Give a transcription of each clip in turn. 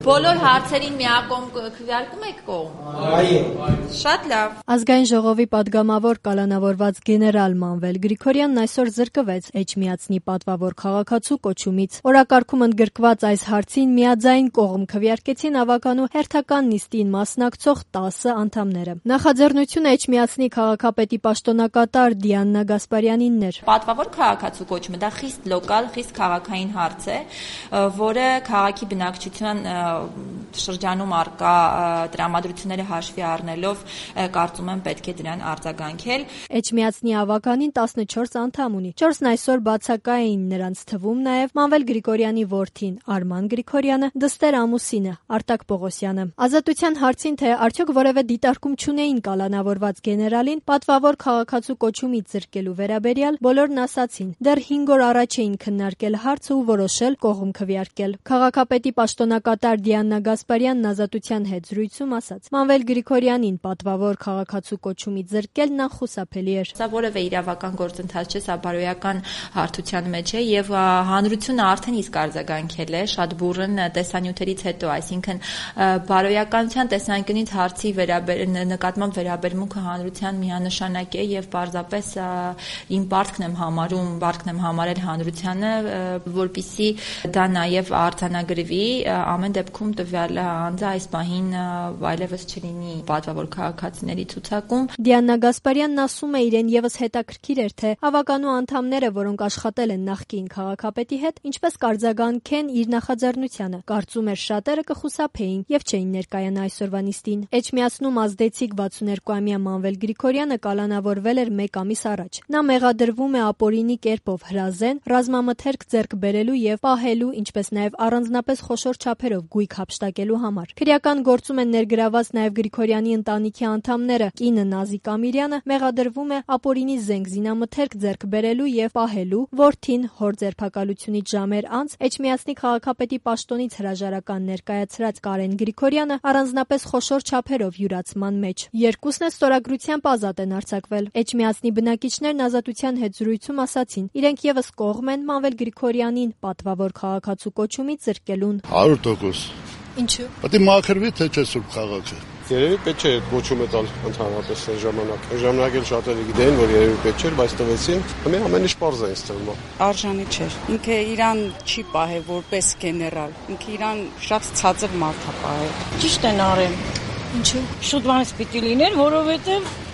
Բոլոր հարցերին միակողմ քվեարկում եք կողմ։ Այո։ Շատ լավ։ Ազգային ժողովի падգամավոր կալանավորված գեներալ Մանվել Գրիգորյանն այսօր զրկվեց Էջմիածնի պատվավոր քաղաքացու կոչումից։ Օրակարգում ընդգրկված այս հարցին միաձայն կողմ քվեարկեցին ավականու հերթական նիստին մասնակցող 10 անդամները։ Նախաձեռնությունը Էջմիածնի քաղաքապետի պաշտոնակատար Դիանա Գասպարյանինն էր։ Պատվավոր քաղաքացու կոչումը դա խիստ լոկալ, խիստ քաղաքային հարց է, որը քաղաքի բնակչության շրջանում արկա տրամադրությունները հաշվի առնելով կարծում եմ պետք է դրան արձագանքել։ Էջմիածնի ավականին 14 անդամ ունի։ 4-ն այսօր բացակայ էին, նրանց թվում նաև Մանվել Գրիգորյանի որդին Արման Գրիգորյանը, դստեր ամուսինը Արտակ Պողոսյանը։ Ազատության հարցին, թե արդյոք որևէ դիտարկում չունեին կալանավորված գեներալին պատվավոր քաղաքացու կոչումից զրկելու վերաբերյալ, բոլորն ասացին։ Դեռ 5 օր առաջ էին քննարկել հարցը ու որոշել կողմ քվեարկել։ Քաղաքապետի պաշտոնակատար Դիանա Գասպարյանն Ազատության հետ զրույցում ասաց. Մանվել Գրիգորյանին պատվավոր քաղաքացու կոչումից զրկելն անխուսափելի էր։ Սա որևէ իրավական գործընթաց չէ, սա բարոյական հարթության մեջ է եւ հանրությունը արդեն իսկ արձագանքել է շատ բուռն տեսանյութերից հետո, այսինքն բարոյականության տեսանկյունից հարցի նկատմամբ վերաբերմունքը հանրության միանշանակ է եւ պարզապես իմ պարտքն եմ համարել հանրությանը, որպեսզի դա նաեւ արձանագրվի, ամեն դեպքում տվյալ անձը այս պահին այլևս չլինի պատվավոր քաղաքացիների ցուցակում։ Դիանա Գասպարյանն ասում է, իրեն եւս հետաքրքիր էր, թե ավականու անդամները, որոնք աշխատել են նախկին քաղաքապետի հետ, ինչպես կարձագանքեն իր նախաձեռնությանը։ Կարծում էր շատերը կխուսափեին եւ չէին ներկայանա այսօրվա նիստին։ Էջմիածնում ազդեցիկ 62-ամյա Մանվել Գրիգորյանը կալանավորվել էր 1 ամիս առաջ։ Նա մեղադրվում է ապօրինի կերպով հրազեն, ռազմամթերք ձեռք բերելու եւ պահելու, ինչպես նաեւ առանձնապես խոշոր չափերով գույք հափշտակելու համար։ Քրեական գործում են ներգրաված նաեւ Գրիգորյանի ընտանիքի անդամները։ Կինը Նազիկ Ամիրյանը մեղադրվում է ապօրինի զենք զինամթերք ձեռք բերելու եւ պահելու, որդին հոր ձերբակալությունից ժամեր անց Էջմիածնի քաղաքապետի պաշտոնից հրաժարական ներկայացրած Կարեն Գրիգորյանը առանձնապես խոշոր չափերով յուրացման մեջ։ Երկուսն էլ ստորագրությամբ ազատ են արձակվել։ Էջմիածնի բնակիչներն Ազատության հետ զրույցում ասացին, իրենք եւս կողմ են Մանվել Գրիգորյանին պատվավոր քաղաքացու կոչումից զրկելուն։ 100%։ Ինչու՞։ Պետք է մաքրվի, թե չէ սուրբ քաղաքը։ Երևի պետք չէ կոչումը տալ ընդհանրապես այն ժամանակ։ Այն ժամանակ էլ շատերը գիտեին, որ երևի պետք չէր, բայց տվեցին։ Ամեն ինչ պարզ է ինձ թվում։ Արժանի չէր։ Ինքը իրան չի պահել որպես գեներալ։ Ինքը իրան շատ ցածր մարդ է պահել։ Ճիշտ են արել։ Ինչու՞։ Շուտ բանից պիտի լիներ, որովհետև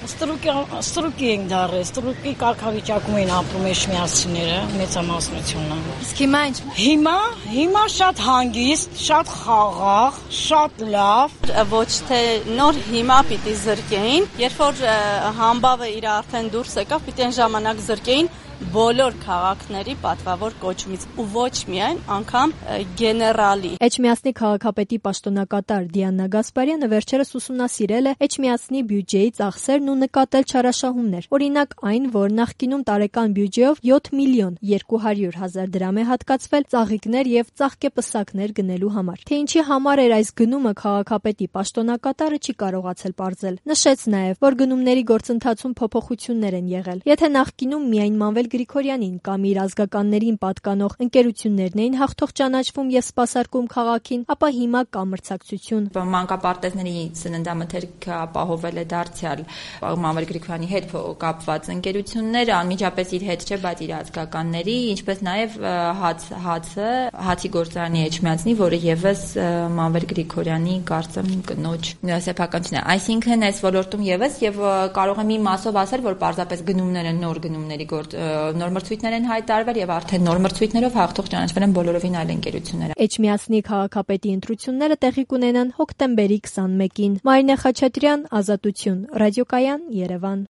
ստրուկի ենք դարել, ստրուկի կարգավիճակում են ապրում էջմիածնիները, մեծամասնությունը։ Իսկ հիմա ինչ։ Հիմա շատ հանգիստ, շատ խաղաղ, շատ լավ։ Ոչ թե նոր հիմա պիտի զրկեին, երբ որ համբավը իր արդեն դուրս եկավ, պիտի այն ժամանակ զրկեին բոլոր քաղաքների պատվավոր կոչումից ու ոչ միայն անգամ գեներալի։ Էջմիածնի քաղաքապետի պաշտոնակատար Դիանա Գասպարյանը վերջերս ուսումնասիրել է Էջմիածնի բյուջեի ծախսերն ու նկատել չարաշահումներ։ Օրինակ այն, որ նախկինում տարեկան բյուջեով 7 միլիոն 200,000 դրամ է հատկացվել ծաղիկներ եւ ծաղկեպսակներ գնելու համար։ Թե ինչի համար էր այս գնումը քաղաքապետի պաշտոնակատարը չի կարողացել պարզել։ Նշեց նաեւ, որ գնումների գործընթացում փոփոխություններ են եղել։ Եթե նախկինում միայն Մանվել Գրիգորյանին կամ իր ազգականներին պատկանող ընկերություններն էին հաղթող ճանաչվում եւ սպասարկում քաղաքին, ապա հիմա կա մրցակցություն։ Մանկապարտեզների սննդամթերքը ապահովել է դարձյալ Մանվել Գրիգորյանի հետ կապված ընկերություններ, անմիջապես իր հետ չէ, բայց իր ազգականների, ինչպես նաեւ հացի գործարանի Էջմիածնի, որը եւս Մանվել Գրիգորյանի կարծեմ կնոջ սեփականությունն է։ Այսինքն այս ոլորտում եւս եւ կարող եմ մի մասով ասել, որ պարզապես գնումները նոր գնումների նոր մրցույթներ են հայտարարվել եւ արդեն նոր մրցույթներով հաղթող ճանաչվել են բոլորովին այլ ընկերությունները։ Էջմիածնի քաղաքապետի ընտրությունները տեղի կունենան հոկտեմբերի 21-ին։ Մարինե Խաչատրյան, Ազատություն, Ռադիոկայան, Երևան։